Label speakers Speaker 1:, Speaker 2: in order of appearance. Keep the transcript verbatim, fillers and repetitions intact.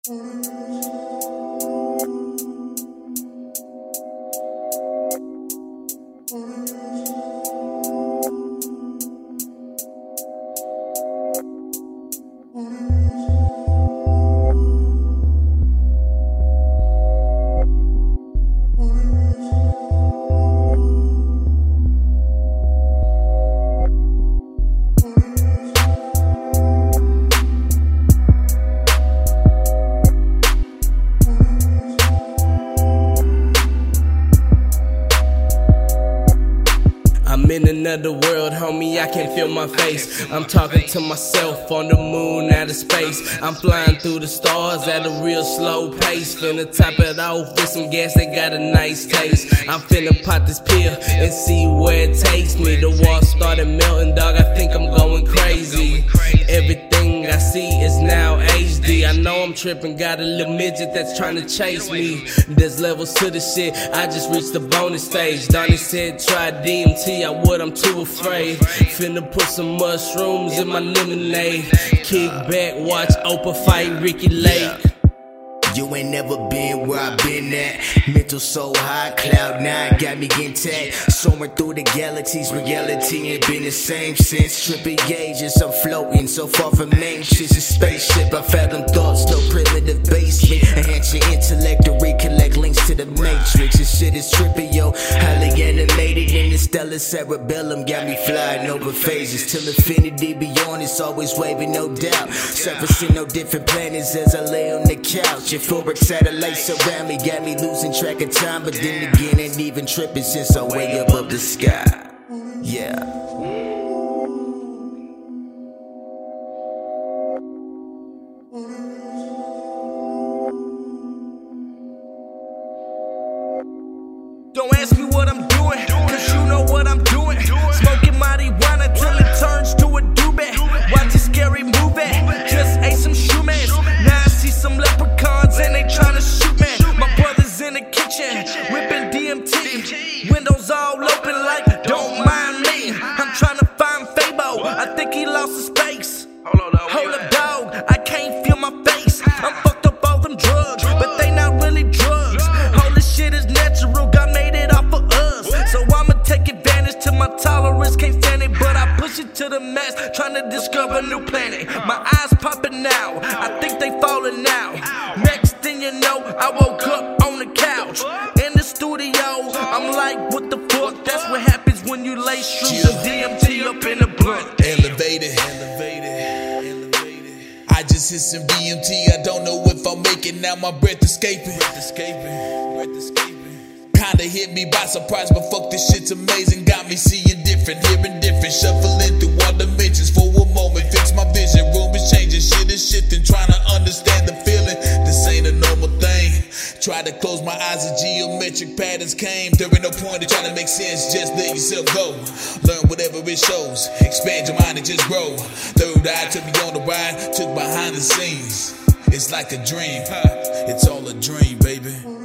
Speaker 1: I'm in another world, homie, I can't feel my face. I'm talking to myself on the moon, out of space. I'm flying through the stars at a real slow pace. Finna top it off with some gas that got a nice taste. I'm finna pop this pill and see where it takes me. The walls started melting, dog, I think I'm going crazy. Everything I see is now H D. I know I'm tripping, got a little midget that's trying to chase me. There's levels to the shit, I just reached the bonus stage. Donnie said try D M T, I would, I'm too afraid. Finna put some mushrooms in my lemonade. Kick back, watch Oprah fight Ricky Lake.
Speaker 2: You ain't never been where I been at. Mental so high, cloud nine got me intact. Soaring through the galaxies, reality ain't been the same since. Tripping gauges, I'm floating so far from anxious. A spaceship, I fathom thoughts, no primitive basement. Enhance your intellect to recollect links to the matrix. This shit is trippy, yo. Highly animated in the stellar cerebellum. Got me flying over phases till infinity beyond. It's always waving, no doubt. Surfacing no different planets as I lay on the couch. Euphoric satellites around me got me losing track of time. But then again, ain't even tripping since I'm way above the sky. Yeah.
Speaker 1: Don't ask me what I'm doing, cause you know what I'm doing. Smoking marijuana till it turns to a doobie. Watch a scary movie, just ate some shoemans. Now I see some leprechauns and they tryna shoot me. My brother's in the kitchen, whipping D M T. Windows all open like, don't mind me. I'm tryna find Fabo, I think he lost his space. Hold up dog, I can't feel my face. I'm fucked up all them drugs, but they not really drugs. All this shit is natural, God made it all for us. So I'ma take advantage till my tolerance can't stand it. But I push it to the max, trying to discover a new planet. My eyes popping now, I think they falling now. Next thing you know, I woke up on the couch in the studio. I'm like, what the fuck? That's what happens when you lay shrooms and D M T up in the blunt.
Speaker 3: Elevated, elevated, elevated. I just hit some D M T, I don't know if I'm making now my breath escaping. Breath escaping, breath escaping. Kinda hit me by surprise, but fuck this shit's amazing. Got me seeing different, hearing different, shuffling through all dimensions for a moment. Fix my vision, room is changing, shit is shifting, trying to understand the feeling. This ain't a normal thing. Tried to close my eyes as geometric patterns came. There ain't no point in trying to make sense, just let yourself go. Learn whatever it shows, expand your mind and just grow. Third eye took me on the ride, took behind the scenes. It's like a dream, it's all a dream, baby.